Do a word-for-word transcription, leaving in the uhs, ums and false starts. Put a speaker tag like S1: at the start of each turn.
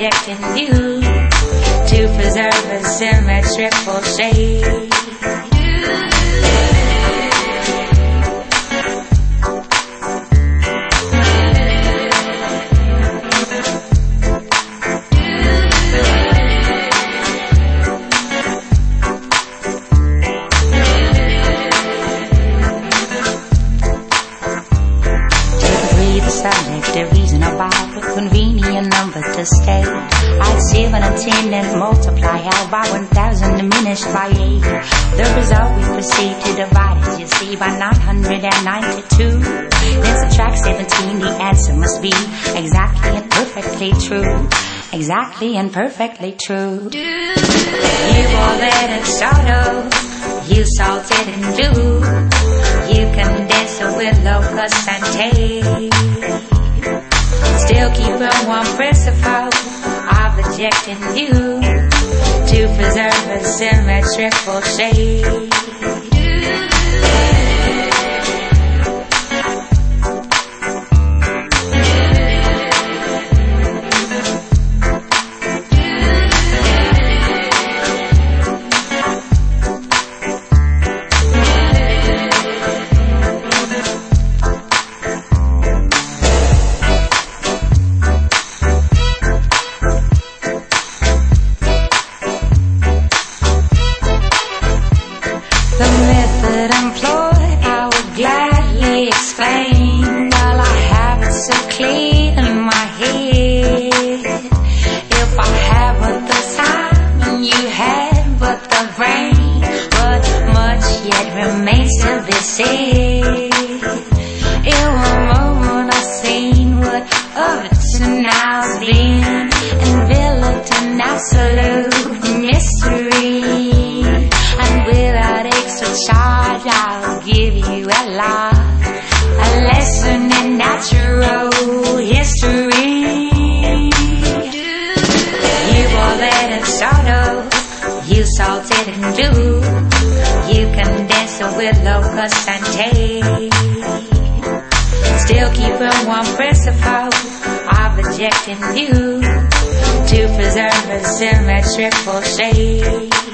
S1: rejecting you to preserve a symmetrical shade.
S2: The reason about a convenient number to stay. Add seven and ten and multiply out by one thousand diminished by eight. The result we proceed to divide as you see by nine hundred ninety-two. Then subtract seventeen, the answer must be exactly and perfectly true. Exactly and perfectly true.
S1: You all let it start off, you salted and do. You condense it with locus and tape. Still keeping one principle of rejecting you to preserve a symmetrical shade.
S2: The method employed I would gladly explain, while I have it so clear in my head. If I had but the time and you had but the brain, but much yet remains to be said. In one moment I seen what of it to now's been enveloped in absolute mystery. And without extra charge, I'll give you a lot, a lesson in natural history. You all let it start off, you salted and do. You condense it with locus and tape. Still keeping one principle of rejecting you to preserve a symmetrical shade.